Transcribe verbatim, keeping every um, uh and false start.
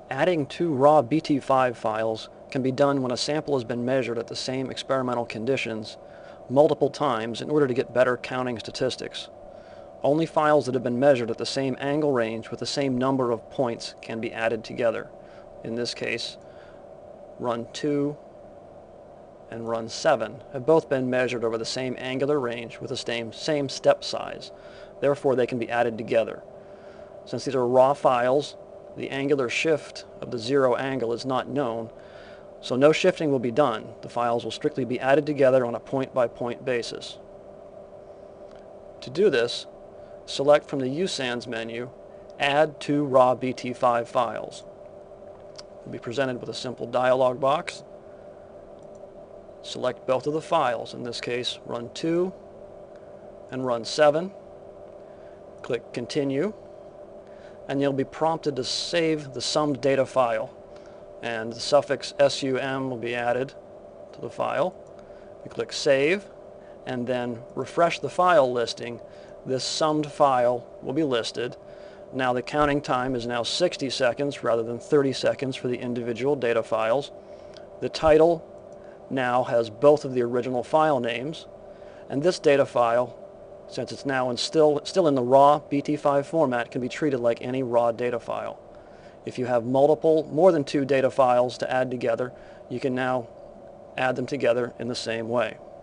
Adding two raw B T five files can be done when a sample has been measured at the same experimental conditions multiple times in order to get better counting statistics. Only files that have been measured at the same angle range with the same number of points can be added together. In this case, run two and run seven have both been measured over the same angular range with the same, same step size. Therefore, they can be added together. Since these are raw files, the angular shift of the zero angle is not known, so no shifting will be done. The files will strictly be added together on a point-by-point basis. To do this, select from the U S A Ns menu, Add two raw B T five files. You'll be presented with a simple dialog box. Select both of the files, in this case run two and run seven. Click Continue, and you'll be prompted to save the summed data file, and the suffix sum will be added to the file. You click Save, and then refresh the file listing. This summed file will be listed. Now the counting time is now sixty seconds rather than thirty seconds for the individual data files. The title now has both of the original file names, and this data file, since it's now in still, still in the raw B T five format, can be treated like any raw data file. If you have multiple, more than two data files to add together, you can now add them together in the same way.